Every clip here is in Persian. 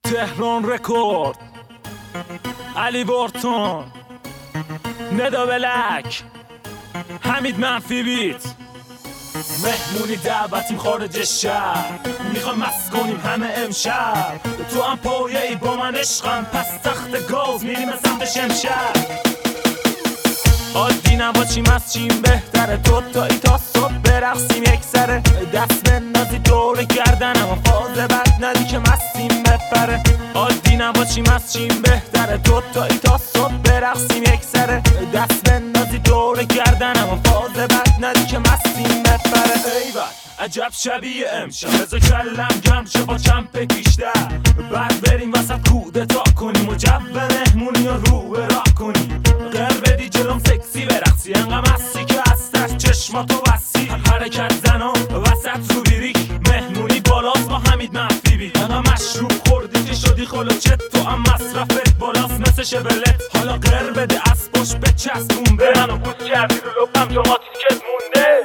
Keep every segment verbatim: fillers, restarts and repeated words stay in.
تهران رکورد، علی بارتون، ندا بلک، حمید منفی بیت. مهمونی دعوتیم خارج شهر، میخوام مست کنیم همه امشب. تو هم پایه ای با من عشقم، پس تخت گاز میریم سمت شمشهر. عادی نباشیم از چیم بهتره، تو تا ای تا صبح برقصیم یک سره. دست بندازی دور گردنم و فاز بد ندی که مستیم بپره. عادی نباشیم از چیم بهتره، تو تا ای تا صبح برقصیم یک سره. دست بندازی دور گردنم و فاز بد ندی که مستیم بپره. ایول عجب شبیه امشب، بذار کلم گرم شه با چمپ بیشتر. بعد بریم وسط کودتا کنیم و جو مهمونی رو رو به راه کنیم. غیر بدی جلوم سکسی برقصی، انقدر مستی که از تحت چشماتو بسی. حرکت زنا وسط رو بیریک، مهمونی بالاست با حمید منفی بی. انقدر مشروب خوردی که شدی خلوچت، تو هم مصرفت بالاست مثل شبلت. حالا غیر بده از پشت بچسبون به منو بود کردی رو لپم جماتی که مونده.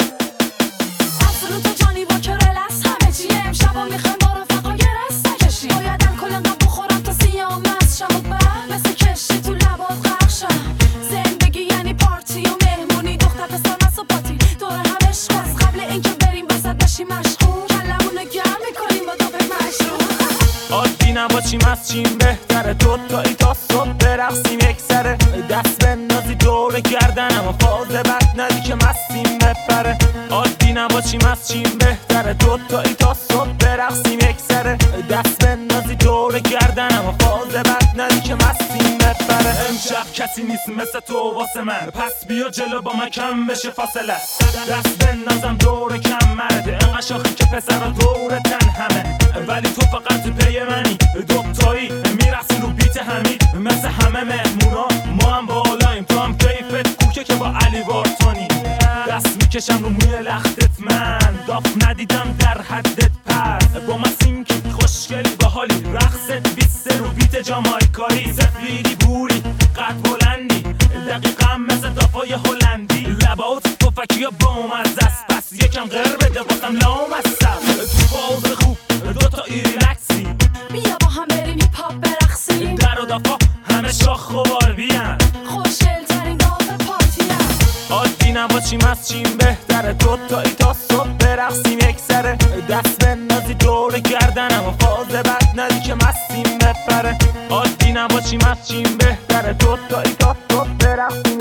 عادی نباشیم از چیم بهتره، تو تا ای تا صبح برقصیم یک سره. دست بندازی دور گردنم و فاز بد ندی که مستیم بپره. عادی نباشیم از چیم بهتره، تو تا ای تا صبح برقصیم یک سره. دست بندازی دور گردنم و فاز بد ندی که مستیم بپره. امشب کسی نیست مثل تو واسه من، پس بیا جلو با من کم بشه فاصله. دست بندازم دور کم مرده، انقدر شاخی که پسرا دورتن همه. ولی تو فقط پی منی، دوتایی میرقصی رو بیت حمید. مثل همه مهمونا ما هم بالاییم، تو هم کیفت کوکه که با علی بارتونی. دست میکشم رو موی لختت، من داف ندیدم در حدت. پس با من سینکی خوشگلی با حالی، رقصت بیسته رو بیت جامایکایی. سفیدی بوری قد بلندی، دقیقا مثل دافای هلندی. لبات توفکی با مزه است، پس یکم غیر بده واسم لامصب. تو باز خوب دوتا ایرلکسی، بیا با هم بریم هیپ هاپ برقصیم. در و دافا همه شاخ و باربیان، خوشگل ترین داف پارتیم. عادی نباشیم از چیم بهتره، تو تا ای تا صبح برقصیم یک سره. دست بندازی دور گردنم و فاز بد ندی که مستیم بپره. عادی نباشیم از چیم بهتره، تو تا ای تا صبح برقصیم